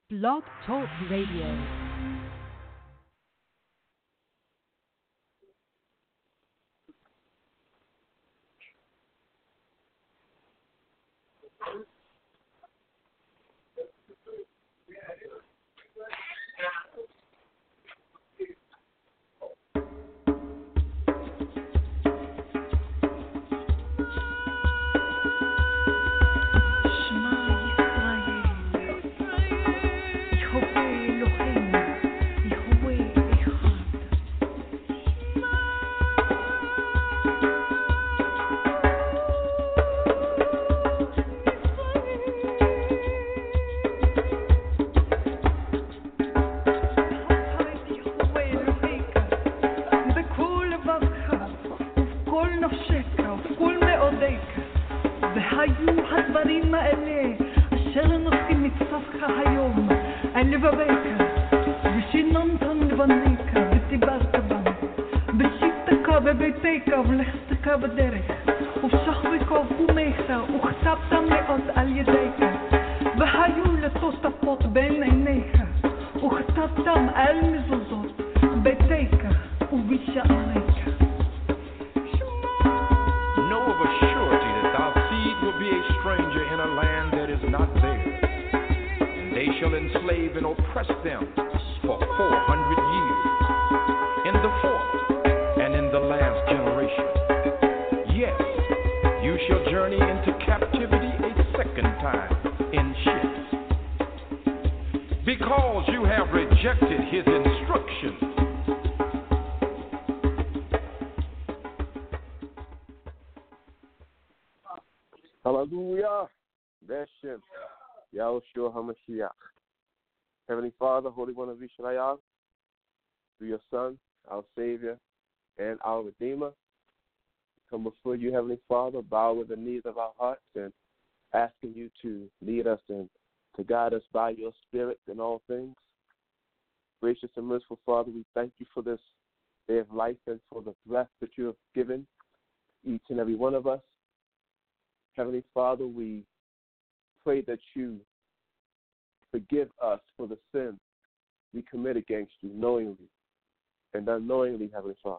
Blog Talk Radio. Hallelujah. Beshem. Yahushua HaMashiach. Heavenly Father, Holy One of Israel, through your Son, our Savior, and our Redeemer, come before you, Heavenly Father, bow with the needs of our hearts and asking you to lead us and to guide us by your Spirit in all things. Gracious and merciful Father, we thank you for this day of life and for the breath that you have given each and every one of us. Heavenly Father, we pray that you forgive us for the sin we commit against you knowingly and unknowingly, Heavenly Father.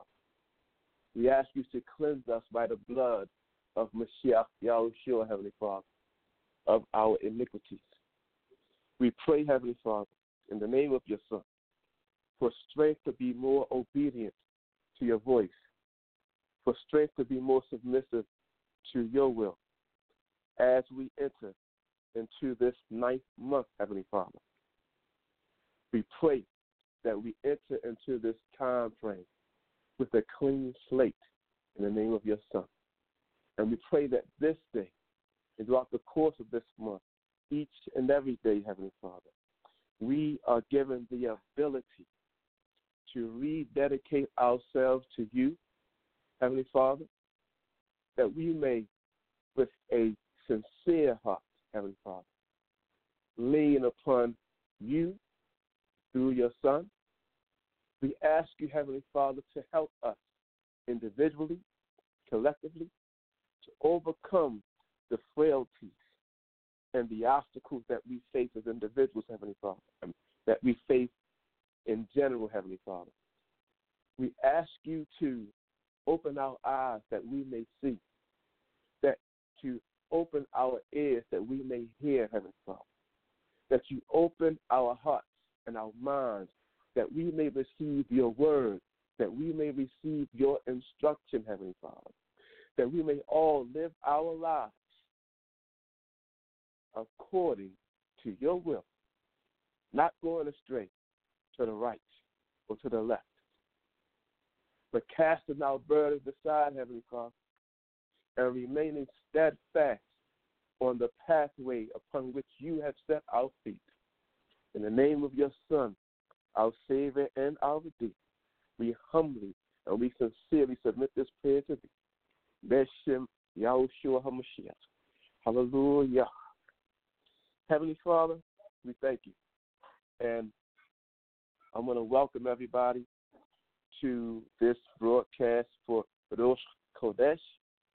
We ask you to cleanse us by the blood of Mashiach Yahushua, Heavenly Father, of our iniquities. We pray, Heavenly Father, in the name of your Son, for strength to be more obedient to your voice, for strength to be more submissive to your will as we enter into this 9th month, Heavenly Father. We pray that we enter into this time frame with a clean slate in the name of your Son. And we pray that this day and throughout the course of this month, each and every day, Heavenly Father, we are given the ability to rededicate ourselves to you, Heavenly Father, that we may, with a sincere heart, Heavenly Father, lean upon you through your Son. We ask you, Heavenly Father, to help us individually, collectively, to overcome the frailties and the obstacles that we face as individuals, Heavenly Father, that we face in general, Heavenly Father. We ask you to open our eyes that we may see, that to open our ears that we may hear, Heavenly Father, that you open our hearts and our minds that we may receive your word, that we may receive your instruction, Heavenly Father, that we may all live our lives according to your will, not going astray to the right or to the left, but casting our burdens aside, Heavenly Father, and remaining steadfast on the pathway upon which you have set our feet. In the name of your Son, our Savior and our Redeemer, we humbly and we sincerely submit this prayer to thee. Beshem Yahushua HaMashiach. Hallelujah. Heavenly Father, we thank you. And I'm going to welcome everybody to this broadcast for Rosh Chodesh,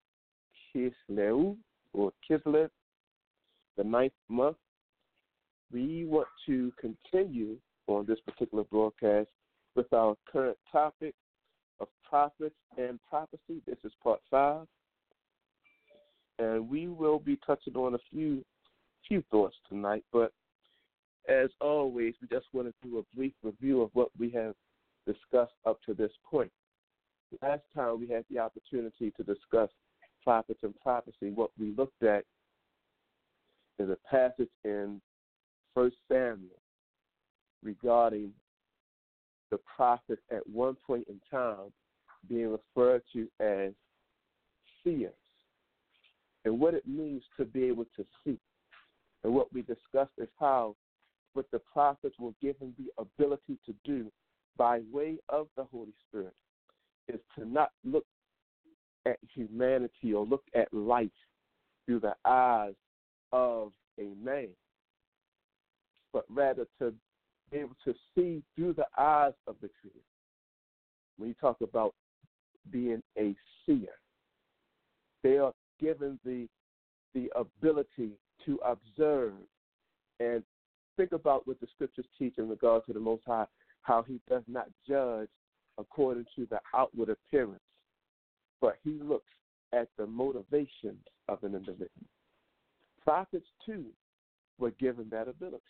Kisleu, or Kislev, the 9th month. we want to continue on this particular broadcast with our current topic of prophets and prophecy. This is part 5. And we will be touching on a few thoughts tonight, but as always, we just want to do a brief review of what we have discussed up to this point. Last time we had the opportunity to discuss prophets and prophecy. What we looked at is a passage in 1 Samuel regarding the prophets at one point in time being referred to as seers, and what it means to be able to see. And what we discussed is how what the prophets were given the ability to do by way of the Holy Spirit is to not look at humanity or look at life through the eyes of a man, but rather to be able to see through the eyes of the Creator. When you talk about being a seer, they are given the ability to observe and think about what the scriptures teach in regard to the Most High, how he does not judge according to the outward appearance, but he looks at the motivations of an individual. Prophets, too, were given that ability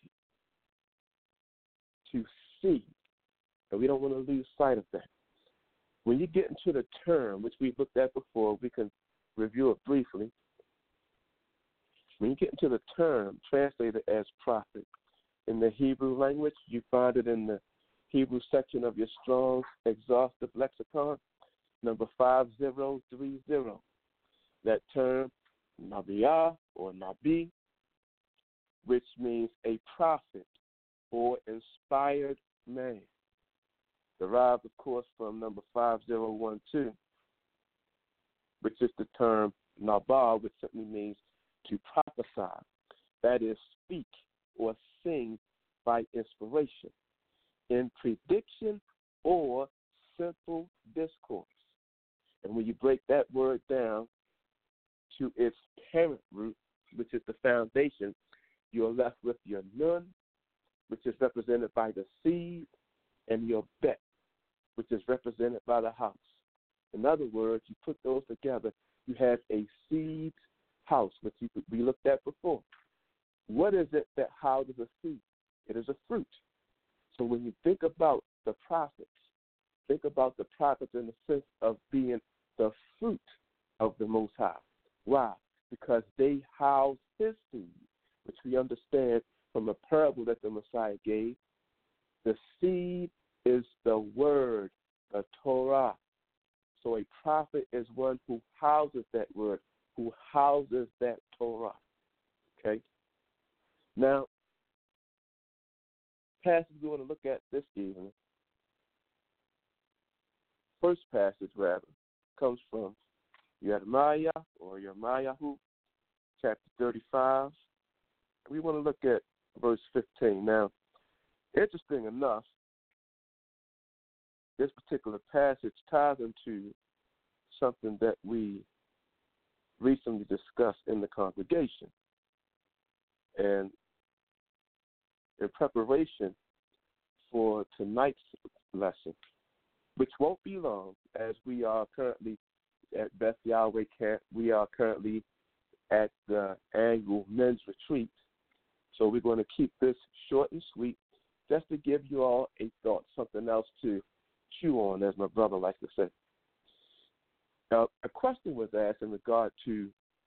to see, and we don't want to lose sight of that. When you get into the term, which we've looked at before, we can review it briefly. When you get into the term translated as prophet, in the Hebrew language, you find it in the Hebrew section of your Strong's Exhaustive Lexicon, number 5030. That term, Nabiah or Nabi, which means a prophet or inspired man, derived, of course, from number 5012, which is the term Nabah, which simply means to prophesy, that is, speak or sing by inspiration, in prediction or simple discourse. And when you break that word down to its parent root, which is the foundation, you're left with your nun, which is represented by the seed, and your bet, which is represented by the house. In other words, you put those together, you have a seed house, which we looked at before. What is it that houses a seed? It is a fruit. So when you think about the prophets, think about the prophets in the sense of being the fruit of the Most High. Why? Because they house his seed, which we understand from a parable that the Messiah gave. The seed is the word, the Torah. So a prophet is one who houses that word, who houses that Torah. Okay? Now, passage we want to look at this evening, first passage rather, comes from Jeremiah or Yirmiyahu, chapter 35. We want to look at verse 15. Now, interesting enough, this particular passage ties into something that we recently discussed in the congregation. And in preparation for tonight's lesson, which won't be long, as we are currently at Beth Yahweh Camp, we are currently at the annual men's retreat. So we're going to keep this short and sweet, just to give you all a thought, something else to chew on, as my brother likes to say. Now, a question was asked in regard to,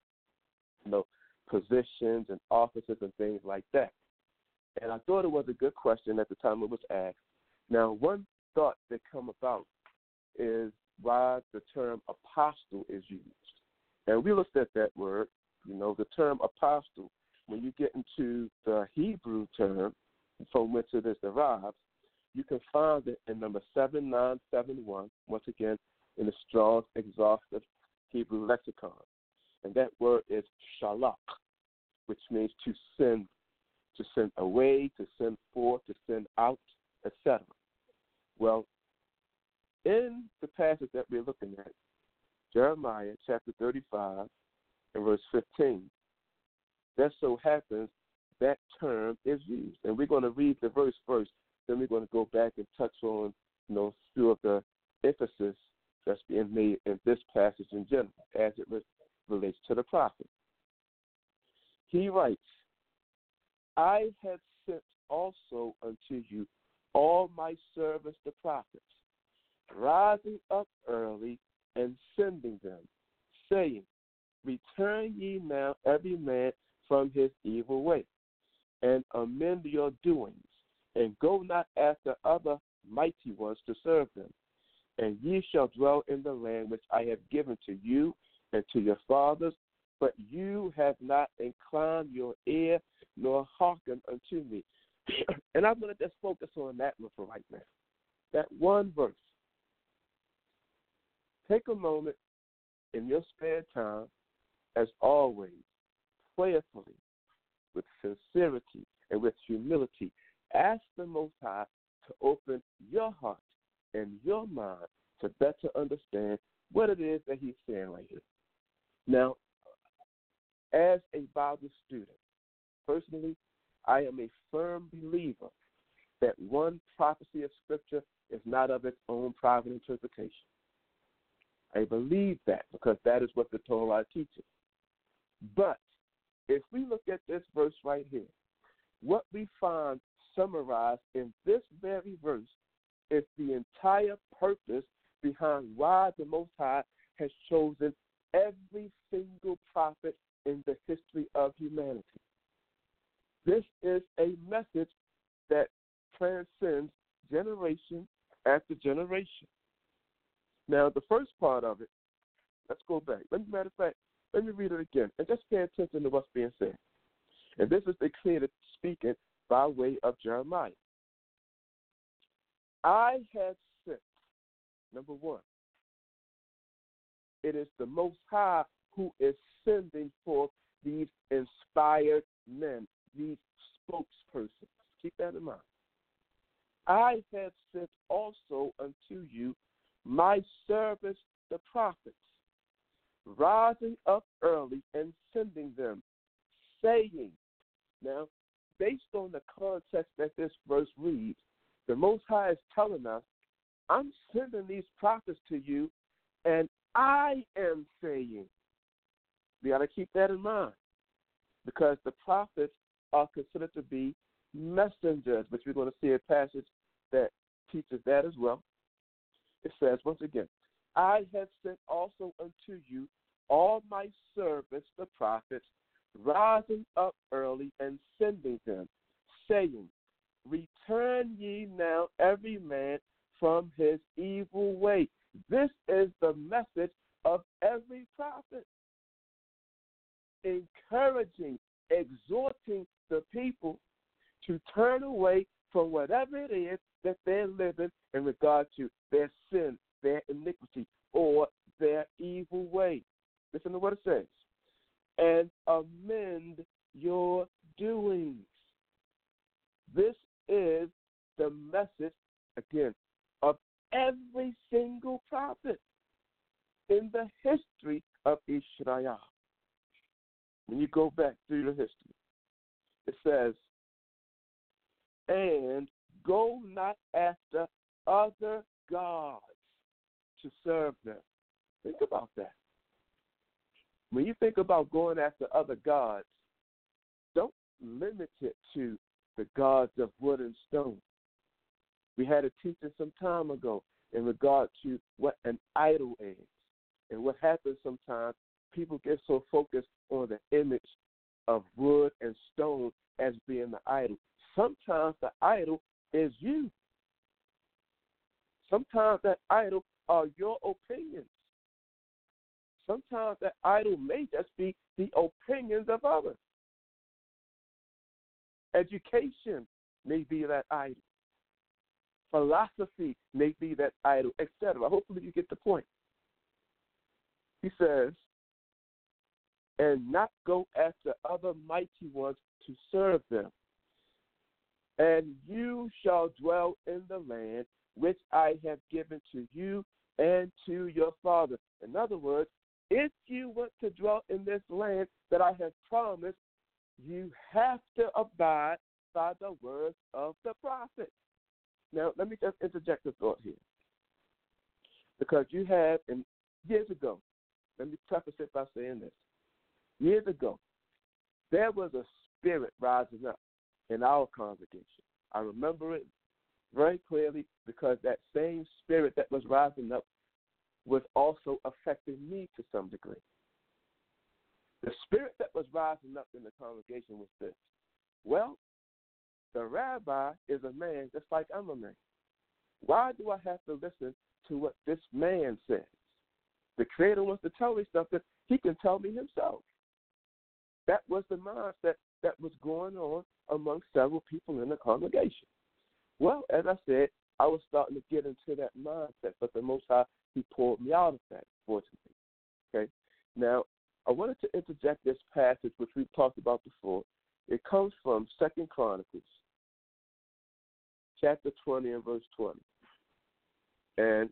positions and offices and things like that. And I thought it was a good question at the time it was asked. Now, one thought that come about is why the term apostle is used. And we looked at that word, the term apostle. When you get into the Hebrew term from which it is derived, you can find it in number 7971, once again, in the Strong's Exhaustive Hebrew Lexicon. And that word is shalach, which means to send away, to send forth, to send out, etc. Well, in the passage that we're looking at, Jeremiah chapter 35 and verse 15, that so happens that term is used. And we're going to read the verse first, then we're going to go back and touch on, few of the emphasis that's being made in this passage in general as it relates to the prophet. He writes, I have sent also unto you all my servants the prophets, rising up early and sending them, saying, return ye now every man from his evil way, and amend your doings, and go not after other mighty ones to serve them. And ye shall dwell in the land which I have given to you and to your fathers, but you have not inclined your ear nor hearkened unto me. And I'm going to just focus on that one for right now. That one verse. Take a moment in your spare time, as always, prayerfully, with sincerity and with humility, ask the Most High to open your heart and your mind to better understand what it is that he's saying right here. Now, as a Bible student, personally, I am a firm believer that one prophecy of Scripture is not of its own private interpretation. I believe that because that is what the Torah teaches. But if we look at this verse right here, what we find summarized in this very verse is the entire purpose behind why the Most High has chosen every single prophet in the history of humanity. This is a message that transcends generation after generation. Now, the first part of it, let's go back. Matter of fact, let me read it again, and just pay attention to what's being said. And this is the Creator speaking by way of Jeremiah. I have sent, number one, it is the Most High who is sending forth these inspired men, these spokespersons. Keep that in mind. I have sent also unto you my servants, the prophets, rising up early and sending them, saying, now, based on the context that this verse reads, the Most High is telling us, I'm sending these prophets to you, and I am saying. We got to keep that in mind, because the prophets are considered to be messengers, which we're going to see a passage that teaches that as well. It says, once again, I have sent also unto you all my servants, the prophets, rising up early and sending them, saying, return ye now every man from his evil way. This is the message of every prophet, encouraging, exhorting the people to turn away from whatever it is that they're living in regard to their sin, their iniquity, or their evil way. Listen to what it says. And amend your doings. This is the message, again, of every single prophet in the history of Israel. When you go back through the history, it says, and go not after other gods to serve them. Think about that. When you think about going after other gods, don't limit it to the gods of wood and stone. We had a teaching some time ago in regard to what an idol is. And what happens sometimes, people get so focused on the image of wood and stone as being the idol. Sometimes the idol is you. Sometimes that idol are your opinions. Sometimes that idol may just be the opinions of others. Education may be that idol. Philosophy may be that idol, etc. Hopefully you get the point. He says, and not go after other mighty ones to serve them. And you shall dwell in the land which I have given to you and to your father. In other words, if you want to dwell in this land that I have promised, you have to abide by the words of the prophet. Now, let me just interject a thought here. Because you have, and years ago, let me preface it by saying this. Years ago, there was a spirit rising up in our congregation. I remember it very clearly because that same spirit that was rising up was also affecting me to some degree. The spirit that was rising up in the congregation was this. Well, the rabbi is a man just like I'm a man. Why do I have to listen to what this man says? The Creator wants to tell me something. He can tell me himself. That was the mindset that was going on among several people in the congregation. Well, as I said, I was starting to get into that mindset, but the Most High, He pulled me out of that, fortunately. Okay? Now, I wanted to interject this passage, which we've talked about before. It comes from 2 Chronicles, chapter 20 and verse 20. And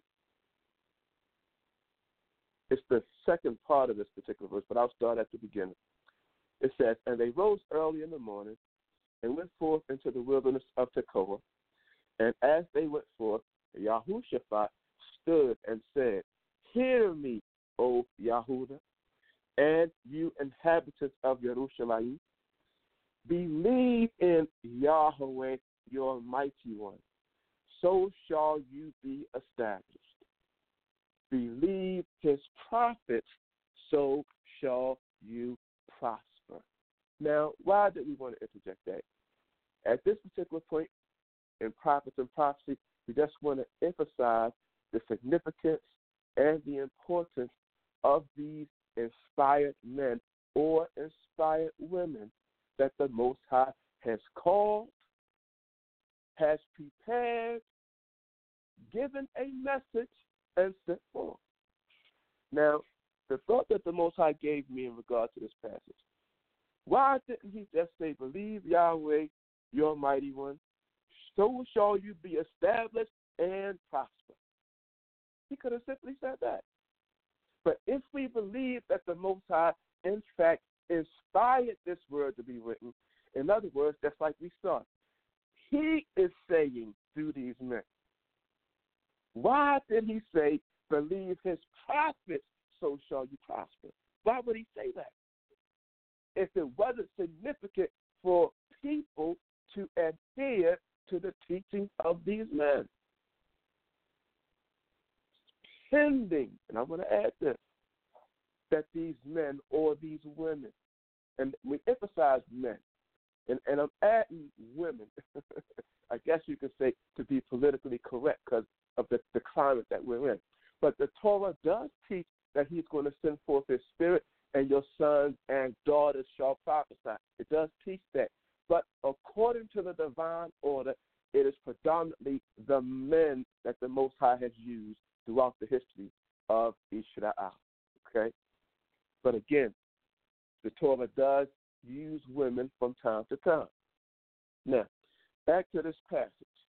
it's the second part of this particular verse, but I'll start at the beginning. It says, "And they rose early in the morning and went forth into the wilderness of Tekoa. And as they went forth, Yahushaphat stood and said, Hear me, O Yahudah, and you inhabitants of Jerusalem. Believe in Yahweh, your mighty one. So shall you be established. Believe his prophets, so shall you prosper." Now, why did we want to interject that? At this particular point in prophets and prophecy, we just want to emphasize the significance and the importance of these inspired men or inspired women that the Most High has called, has prepared, given a message, and sent forth. Now, the thought that the Most High gave me in regard to this passage, why didn't he just say, believe Yahweh, your mighty one, so shall you be established and prosper? He could have simply said that. But if we believe that the Most High, in fact, inspired this word to be written, in other words, just like we saw, he is saying through these men. Why did he say, believe his prophets, so shall you prosper? Why would he say that? If it wasn't significant for people to adhere to the teaching of these men. Pending, and I'm going to add this, that these men or these women, and we emphasize men, and I'm adding women, I guess you could say to be politically correct because of the climate that we're in. But the Torah does teach that he's going to send forth his spirit and your sons and daughters shall prophesy. It does teach that. But according to the divine order, it is predominantly the men that the Most High has used throughout the history of Israel. Okay? But again, the Torah does use women from time to time. Now, back to this passage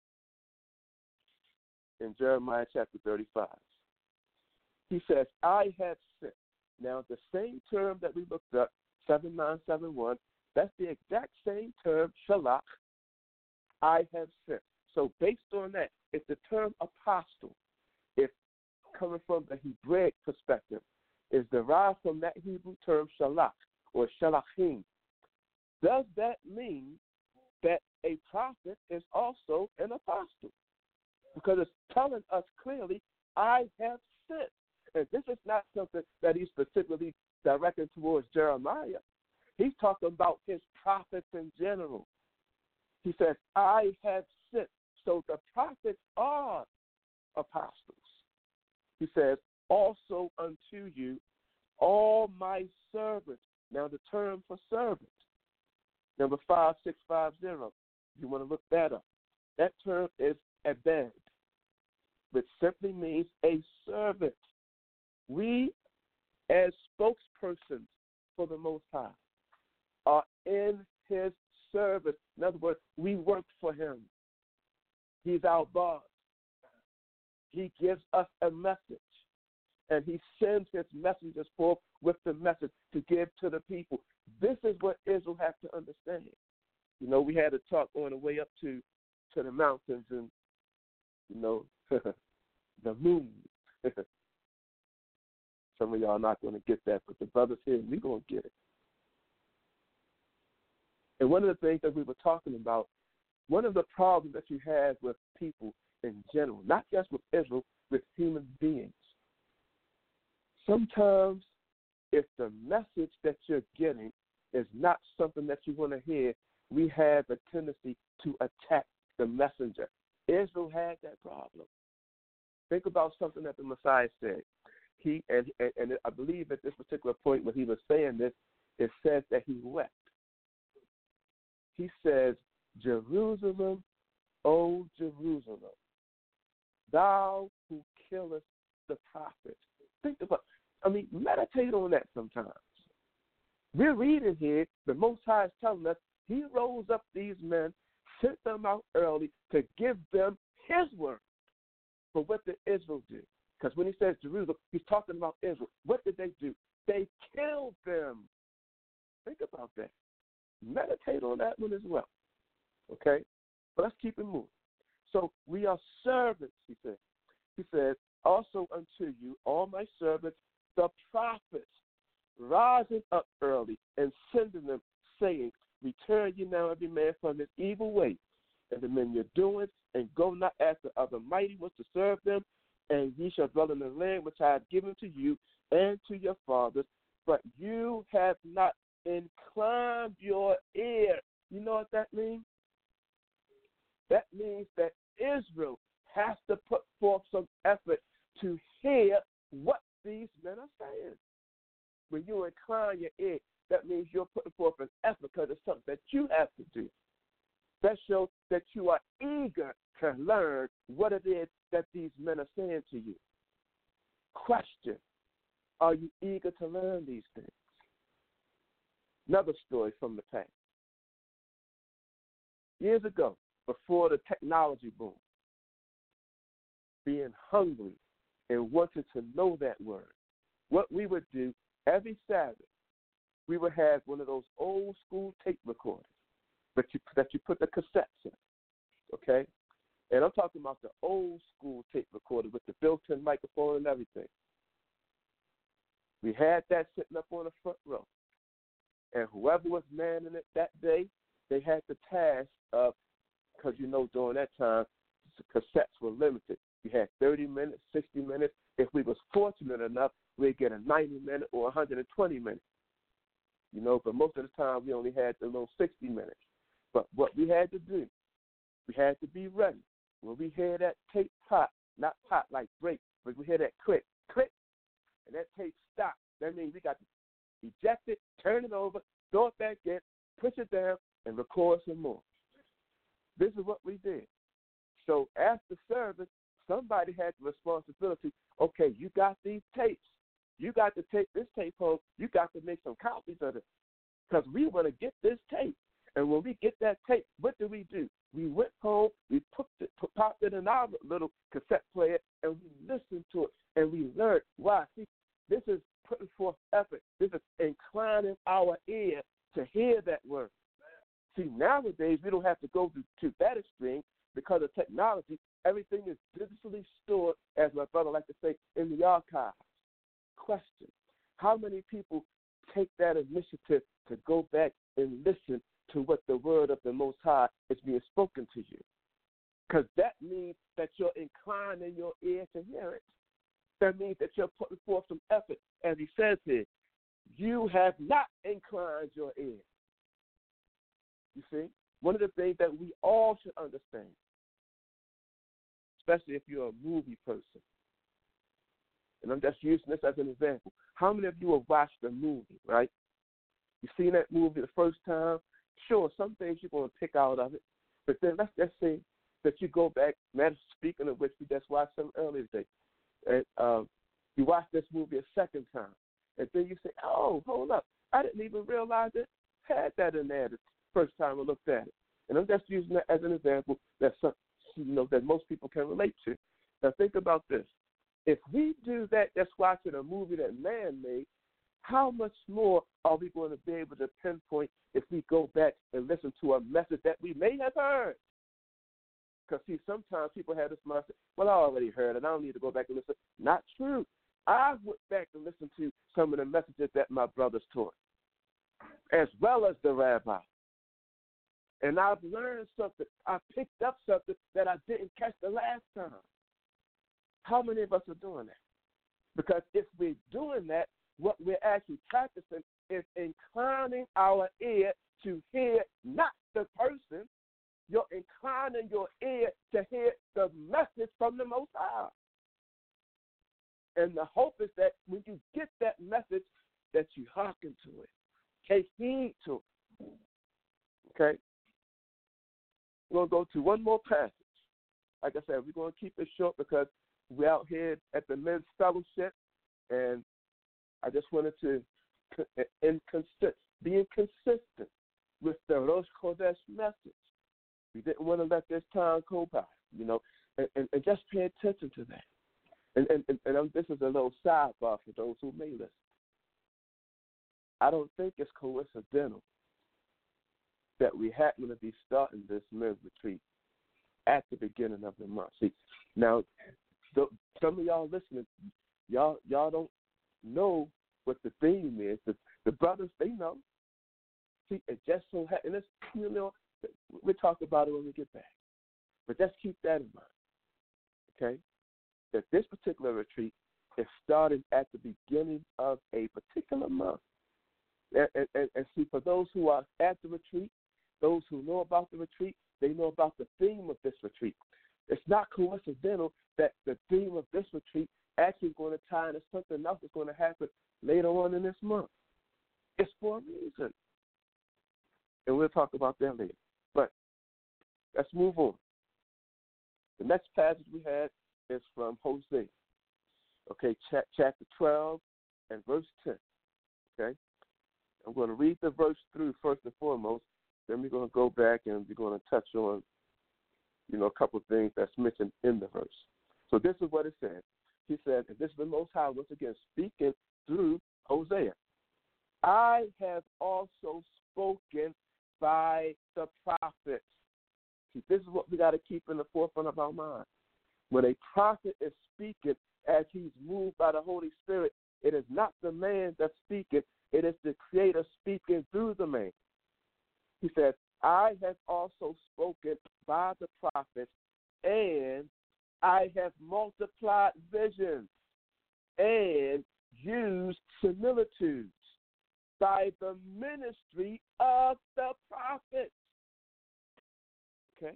in Jeremiah chapter 35. He says, I have sent. Now, the same term that we looked up, 7971, that's the exact same term, shalach, I have sent. So based on that, if the term apostle, if coming from the Hebraic perspective, is derived from that Hebrew term shalach or shalachim, does that mean that a prophet is also an apostle? Because it's telling us clearly, I have sent. And this is not something that he's specifically directed towards Jeremiah. He's talking about his prophets in general. He says, I have sent. So the prophets are apostles. He says, also unto you, all my servants. Now the term for servant, number 5650. You want to look that up. That term is abed, which simply means a servant. We, as spokespersons for the Most High, are in his service. In other words, we work for him. He's our boss. He gives us a message. and he sends his messengers forth with the message to give to the people. This is what Israel has to understand. You know, we had a talk on the way up to the mountains and, you know, the moon. Some of y'all are not going to get that, but the brothers here, we're going to get it. And one of the things that we were talking about, one of the problems that you have with people in general, not just with Israel, with human beings, sometimes if the message that you're getting is not something that you want to hear, we have a tendency to attack the messenger. Israel had that problem. Think about something that the Messiah said. And I believe at this particular point when he was saying this, it says that he wept. He says, Jerusalem, O Jerusalem, thou who killest the prophets. Think about, meditate on that sometimes. We're reading here, the Most High is telling us, he rose up these men, sent them out early to give them his word. But what did Israel do? Because when he says Jerusalem, he's talking about Israel. What did they do? They killed them. Think about that. Meditate on that one as well. Okay? But let's keep it moving. So we are servants, he said. He says, also unto you, all my servants, the prophets, rising up early and sending them, saying, return ye now every man from his evil way, and the men you're doing, and go not after other mighty ones to serve them, and ye shall dwell in the land which I have given to you and to your fathers, but you have not inclined your ear. You know what that means? That means that Israel has to put forth some effort to hear what these men are saying. When you incline your ear, that means you're putting forth an effort because it's something that you have to do. That shows that you are eager to learn what it is that these men are saying to you. Question, are you eager to learn these things? Another story from the past. Years ago, before the technology boom, being hungry and wanting to know that word, what we would do every Sabbath, we would have one of those old school tape recorders that you put the cassettes in, okay? And I'm talking about the old school tape recorder with the built-in microphone and everything. We had that sitting up on the front row. And whoever was manning it that day, they had the task of, because during that time, cassettes were limited. You had 30 minutes, 60 minutes. If we was fortunate enough, we'd get a 90-minute or 120 minutes. But most of the time we only had the little 60 minutes. But what we had to do, we had to be ready. When we hear that tape pop, not pop like break, but we hear that click, click, and that tape stop, that means we got to eject it, turn it over, throw it back in, push it down, and record some more. This is what we did. So after service, somebody had the responsibility, okay, you got these tapes. You got to take this tape home. You got to make some copies of it because we want to get this tape. And when we get that tape, what do? We went home, we popped it in our little cassette player, and we listened to it, and we learned. Why? See, this is putting forth effort. This is inclining our ear to hear that word. See, nowadays, we don't have to go to that extreme because of technology. Everything is digitally stored, as my brother likes to say, in the archives. Question, how many people take that initiative to go back and listen to what the word of the Most High is being spoken to you? Because that means that you're inclining your ear to hear it. That means that you're putting forth some effort. As he says here, you have not inclined your ear. You see? One of the things that we all should understand, especially if you're a movie person, and I'm just using this as an example. How many of you have watched a movie, right? You seen that movie the first time? Sure, some things you're going to pick out of it. But then let's just say that you go back, speaking of which we just watched some earlier today, and you watch this movie a second time. And then you say, oh, hold up. I didn't even realize it had that in there the first time I looked at it. And I'm just using that as an example that that most people can relate to. Now think about this. if we do that, just watching a movie that man made, how much more are we going to be able to pinpoint if we go back and listen to a message that we may have heard? Because, see, sometimes people have this mindset, well, I already heard it. I don't need to go back and listen. Not true. I went back and listened to some of the messages that my brothers taught, as well as the rabbi. And I've learned something. I picked up something that I didn't catch the last time. How many of us are doing that? Because if we're doing that, what we're actually practicing is inclining our ear to hear not the person. You're inclining your ear to hear the message from the Most High. And the hope is that when you get that message, that you hearken to it, take heed to it. Okay? We're going to go to one more passage. Like I said, we're going to keep it short because we're out here at the men's fellowship, and I just wanted to be inconsistent with the Rosh Chodesh message. We didn't want to let this time go by, and just pay attention to that. And this is a little sidebar for those who may listen. I don't think it's coincidental that we happen to be starting this men's retreat at the beginning of the month. See, now, some of y'all listening, y'all don't know what the theme is. The brothers, they know. See, it just so happens, we'll talk about it when we get back. But just keep that in mind, okay? That this particular retreat is starting at the beginning of a particular month. And see, for those who are at the retreat, those who know about the retreat, they know about the theme of this retreat. It's not coincidental that the theme of this retreat actually is going to tie into something else that's going to happen later on in this month. It's for a reason. And we'll talk about that later. But let's move on. The next passage we had is from Hosea. Okay, chapter 12 and verse 10. Okay? I'm going to read the verse through first and foremost. Then we're going to go back and we're going to touch on, a couple of things that's mentioned in the verse. So this is what it said. He said, and this is the Most High once again speaking through Hosea. I have also spoken by the prophets. See, this is what we got to keep in the forefront of our mind. When a prophet is speaking as he's moved by the Holy Spirit, it is not the man that's speaking. It is the Creator speaking through the man. He says, I have also spoken by the prophets, and I have multiplied visions and used similitudes by the ministry of the prophets. Okay?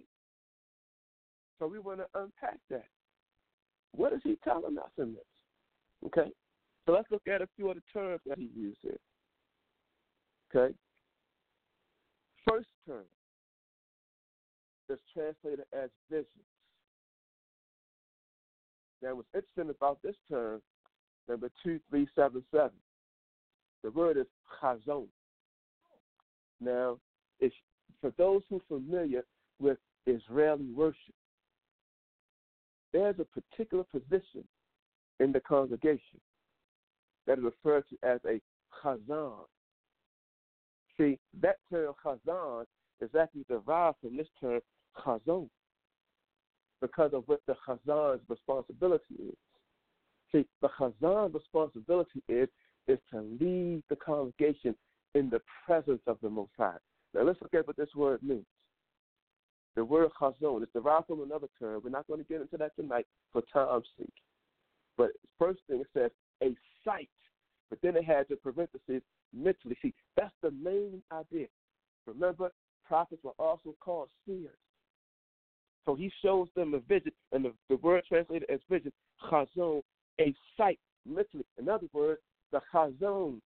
So we want to unpack that. What is he telling us in this? Okay? So let's look at a few of the terms that he used here. Okay? First term is translated as visions. Now, what's interesting about this term, number 2377, the word is chazon. Now, it's, for those who are familiar with Israeli worship, there's a particular position in the congregation that is referred to as a chazan. See, that term chazan is actually derived from this term chazon because of what the chazan's responsibility is. See, the chazan's responsibility is to lead the congregation in the presence of the Most High. Now, let's look at what this word means. The word chazon is derived from another term. We're not going to get into that tonight for time's sake. But first thing, it says a sight. But then it has the parentheses mentally. See, that's the main idea. Remember, prophets were also called seers. So he shows them a vision, and the word translated as vision, chazon, a sight mentally. In other words, the chazon,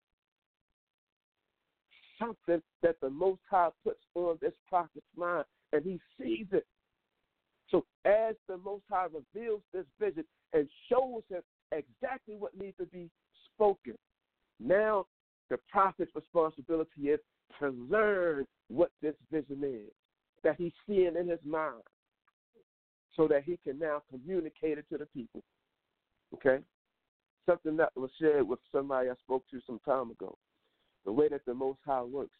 something that the Most High puts on this prophet's mind, and he sees it. So as the Most High reveals this vision and shows him exactly what needs to be spoken, now the prophet's responsibility is to learn what this vision is that he's seeing in his mind so that he can now communicate it to the people. Okay? Something that was shared with somebody I spoke to some time ago. The way that the Most High works.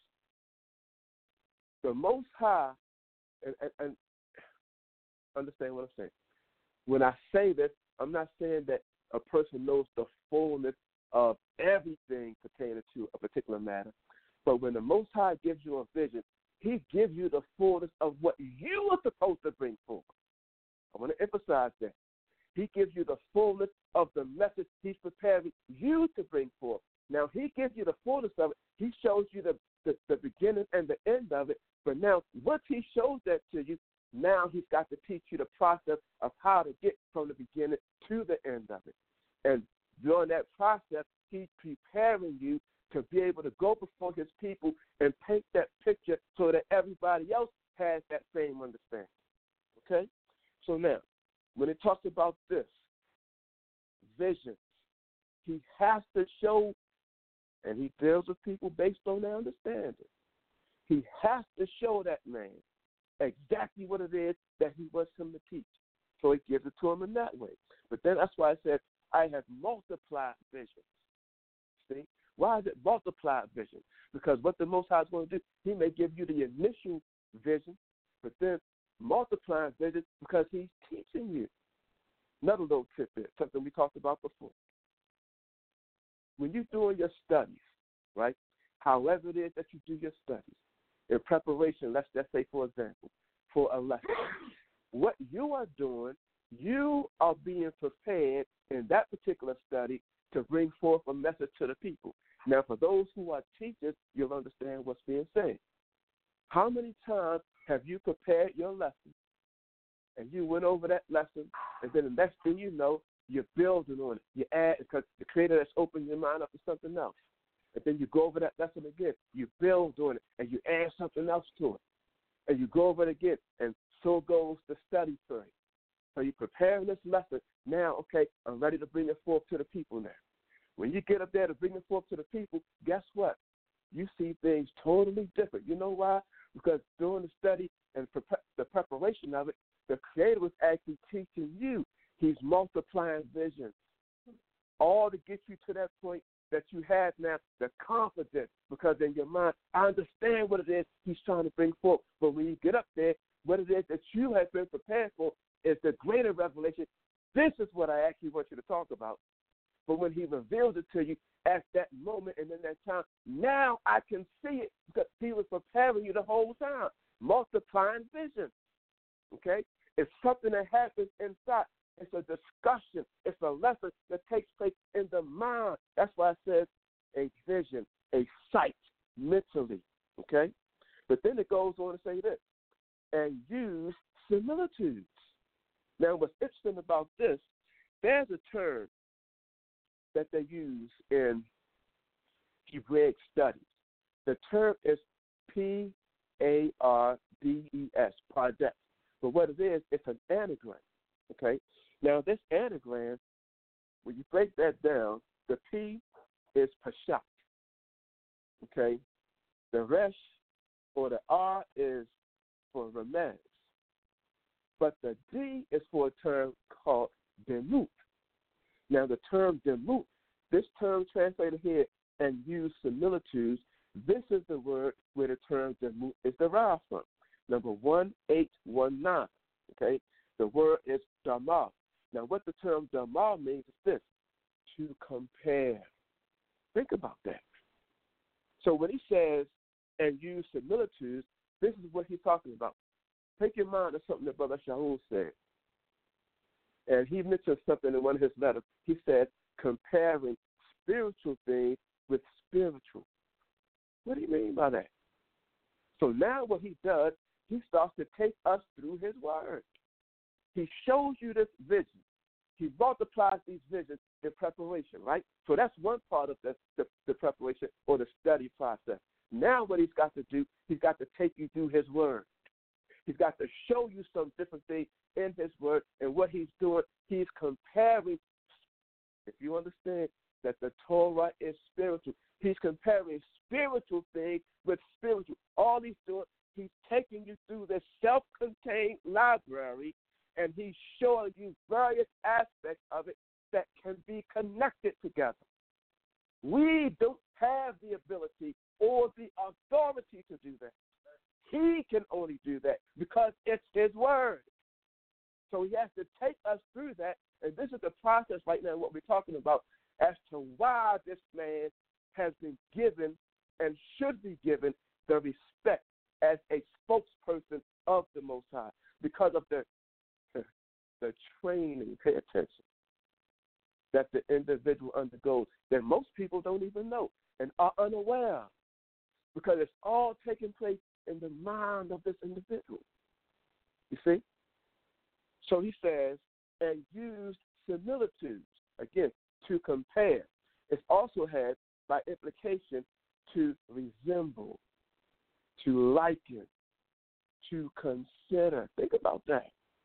The Most High, and understand what I'm saying. When I say this, I'm not saying that a person knows the fullness of everything pertaining to a particular matter. But when the Most High gives you a vision, he gives you the fullness of what you are supposed to bring forth. I want to emphasize that. He gives you the fullness of the message he's preparing you to bring forth. Now, he gives you the fullness of it. He shows you the beginning and the end of it. But now, once he shows that to you, now he's got to teach you the process of how to get from the beginning to the end of it. And during that process, he's preparing you to be able to go before his people and paint that picture so that everybody else has that same understanding. Okay? So now, when it talks about this, visions, he has to show, and he deals with people based on their understanding. He has to show that man exactly what it is that he wants him to teach. So he gives it to him in that way. But then that's why I said, I have multiplied visions. See? Why is it multiplied vision? Because what the Most High is going to do, he may give you the initial vision, but then multiplying vision because he's teaching you. Another little tidbit, something we talked about before. When you're doing your studies, right, however it is that you do your studies, in preparation, let's just say, for example, for a lesson, what you are doing, you are being prepared in that particular study to bring forth a message to the people. Now, for those who are teachers, you'll understand what's being said. How many times have you prepared your lesson, and you went over that lesson, and then the next thing you know, you're building on it. You add, because the Creator has opened your mind up to something else. And then you go over that lesson again. You build on it, and you add something else to it. And you go over it again, and so goes the study period. So you're preparing this lesson. Now, okay, I'm ready to bring it forth to the people now. When you get up there to bring it forth to the people, guess what? You see things totally different. You know why? Because during the study and the preparation of it, the Creator was actually teaching you. He's multiplying visions, all to get you to that point that you have now, the confidence, because in your mind, I understand what it is he's trying to bring forth. But when you get up there, what it is that you have been prepared for is the greater revelation. This is what I actually want you to talk about. But when he reveals it to you at that moment and in that time, now I can see it because he was preparing you the whole time, multiplying vision. Okay? It's something that happens inside. It's a discussion. It's a lesson that takes place in the mind. That's why it says a vision, a sight, mentally. Okay? But then it goes on to say this, and use similitudes. Now, what's interesting about this, there's a term that they use in Hebraic studies. The term is P-A-R-D-E-S, Pardes. But what it is, it's an anagram. Okay? Now, this anagram, when you break that down, the P is Pashat. Okay? The Resh, or the R, is for Remez. But the D is for a term called Demut. Now, the term Demut, this term translated here and use similitudes, this is the word where the term Demut is derived from. Number 1819. Okay? The word is Damar. Now, what the term Damar means is this, to compare. Think about that. So when he says, and use similitudes, this is what he's talking about. Take your mind to something that Brother Shaul said. And he mentioned something in one of his letters. He said, comparing spiritual things with spiritual. What do you mean by that? So now what he does, he starts to take us through his word. He shows you this vision. He multiplies these visions in preparation, right? So that's one part of the preparation or the study process. Now what he's got to do, he's got to take you through his word. He's got to show you some different things in his word. And what he's doing, he's comparing. If you understand that the Torah is spiritual, he's comparing spiritual things with spiritual. All he's doing, he's taking you through this self-contained library, and he's showing you various aspects of it that can be connected together. We don't have the ability or the authority to do that. He can only do that because it's his word. So he has to take us through that, and this is the process right now, what we're talking about, as to why this man has been given and should be given the respect as a spokesperson of the Most High because of the training, pay attention, that the individual undergoes that most people don't even know and are unaware of, because it's all taking place in the mind of this individual. You see? So he says, and used similitudes, again, to compare. It's also had, by implication, to resemble, to liken, to consider. Think about that.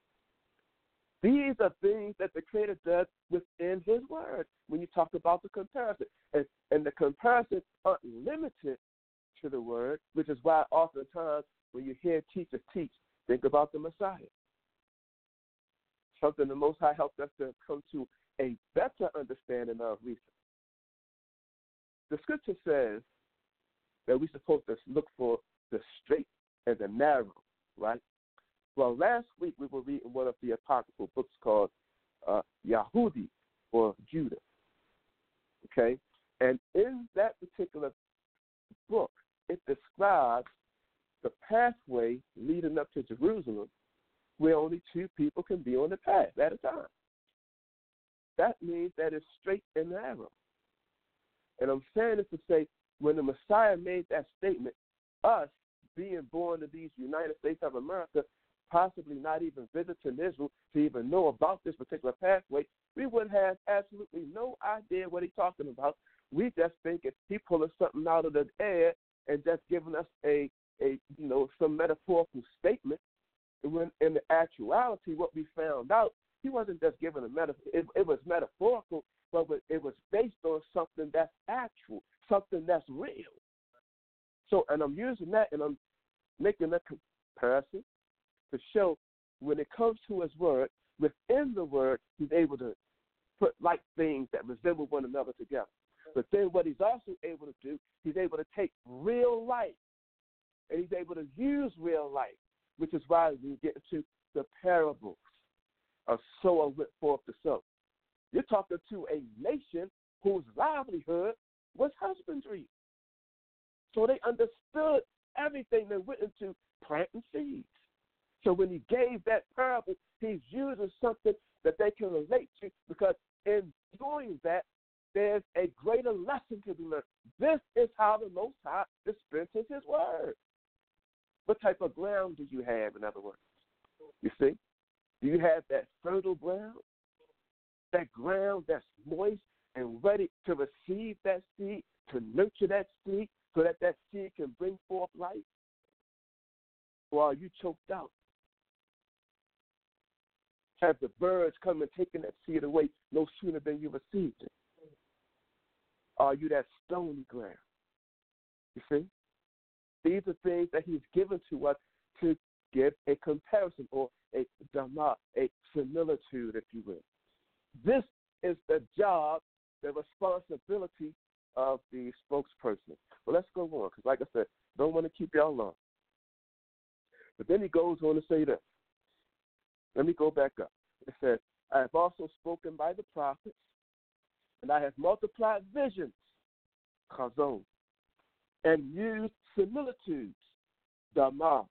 These are things that the Creator does within his word when you talk about the comparison. And the comparison aren't limited to the word, which is why oftentimes when you hear teachers teach, think about the Messiah. Something the Most High helped us to come to a better understanding of recently. The scripture says that we're supposed to look for the straight and the narrow, right? Well, last week we were reading one of the apocryphal books called Yahudi, or Judah, okay? And in that particular book, it describes the pathway leading up to Jerusalem where only two people can be on the path at a time. That means that it's straight and narrow. And I'm saying this to say, when the Messiah made that statement, us being born to these United States of America, possibly not even visiting Israel to even know about this particular pathway, we would have absolutely no idea what he's talking about. We just think he pulling something out of the air and just giving us a some metaphorical statement. When in the actuality, what we found out, he wasn't just giving a metaphor. It was metaphorical, but it was based on something that's actual, something that's real. So, and I'm using that, and I'm making a comparison to show when it comes to his word, within the word, he's able to put like things that resemble one another together. But then what he's also able to do, he's able to take real life, and he's able to use real life, which is why we get into the parables of sower went forth to sow. You're talking to a nation whose livelihood was husbandry. So they understood everything they went into planting seeds. So when he gave that parable, he's using something that they can relate to, because in doing that, there's a greater lesson to be learned. This is how the Most High dispenses his word. What type of ground do you have, in other words? You see? Do you have that fertile ground? That ground that's moist and ready to receive that seed, to nurture that seed so that that seed can bring forth life? Or are you choked out? Have the birds come and taken that seed away no sooner than you received it? Are you that stony ground? You see? These are things that he's given to us to give a comparison, or a dama, a similitude, if you will. This is the job, the responsibility of the spokesperson. Well, let's go on, because like I said, don't want to keep y'all long. But then he goes on to say this. Let me go back up. It says, I have also spoken by the prophets, and I have multiplied visions, chazon, and used similitudes, dama,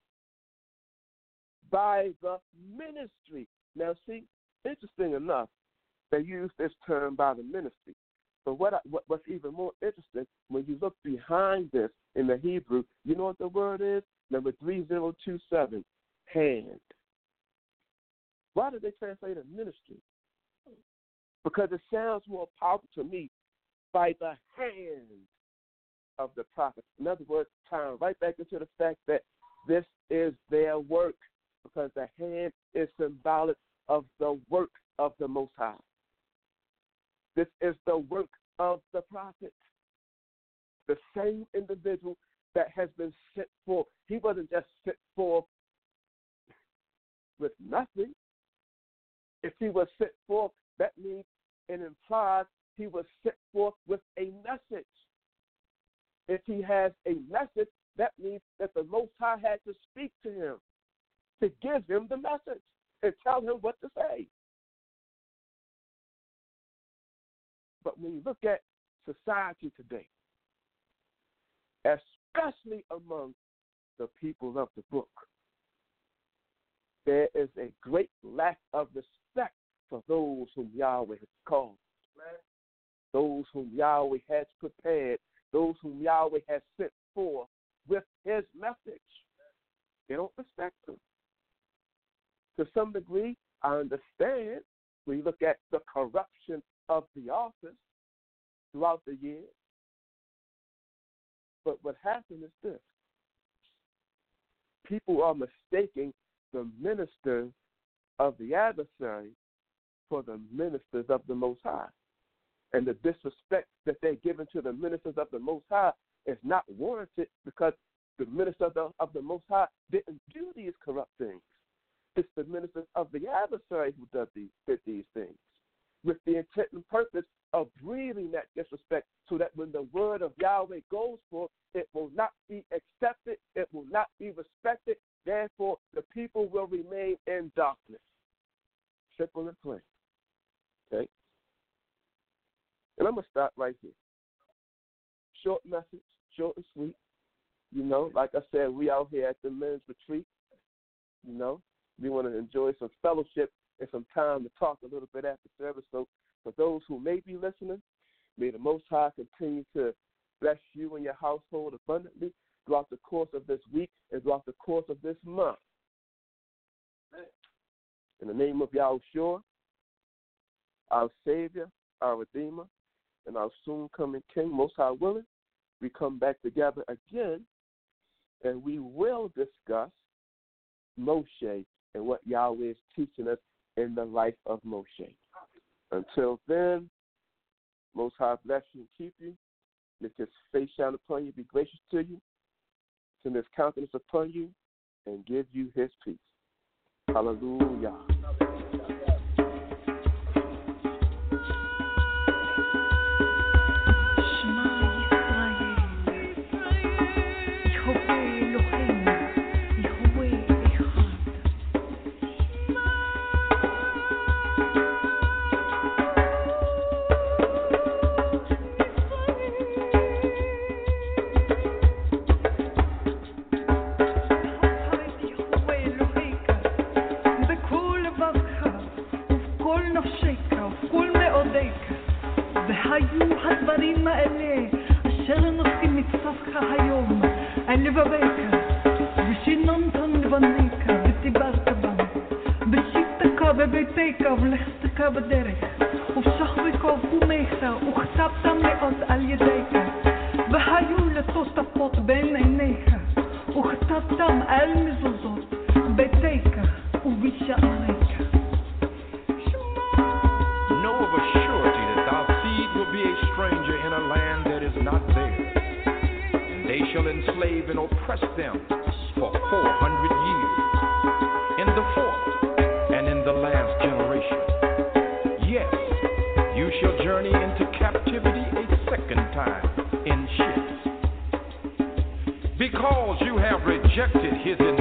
by the ministry. Now, see, interesting enough, they use this term by the ministry. But what's even more interesting, when you look behind this in the Hebrew, you know what the word is? Number 3027, hand. Why did they translate a ministry? Because it sounds more powerful to me, by the hand of the prophet. In other words, tying right back into the fact that this is their work, because the hand is symbolic of the work of the Most High. This is the work of the prophet. The same individual that has been sent forth. He wasn't just sent forth with nothing. If he was sent forth, that means it implies he was sent forth with a message. If he has a message, that means that the Most High had to speak to him, to give him the message and tell him what to say. But when you look at society today, especially among the people of the book, there is a great lack of respect for those whom Yahweh has called, those whom Yahweh has prepared, those whom Yahweh has sent forth with his message. They don't respect them. To some degree, I understand when you look at the corruption of the office throughout the years. But what happened is this. People are mistaking the ministers of the adversary for the ministers of the Most High. And the disrespect that they're giving to the ministers of the Most High is not warranted because the ministers of the Most High didn't do these corrupt things. It's the ministers of the adversary who did these things with the intent and purpose of breathing that disrespect so that when the word of Yahweh goes forth, it will not be accepted, it will not be respected. Therefore, the people will remain in darkness. Simple and plain. Okay? And I'm going to stop right here. Short message, short and sweet. You know, like I said, we out here at the men's retreat. You know, we want to enjoy some fellowship and some time to talk a little bit after service. So for those who may be listening, may the Most High continue to bless you and your household abundantly throughout the course of this week and throughout the course of this month. In the name of Yahushua, our Savior, our Redeemer, and our soon-coming King, Most High willing, we come back together again, and we will discuss Moshe and what Yahweh is teaching us in the life of Moshe. Until then, Most High bless you and keep you. Let his face shine upon you, be gracious to you, send his countenance upon you, and give you his peace. Hallelujah. Because you have rejected his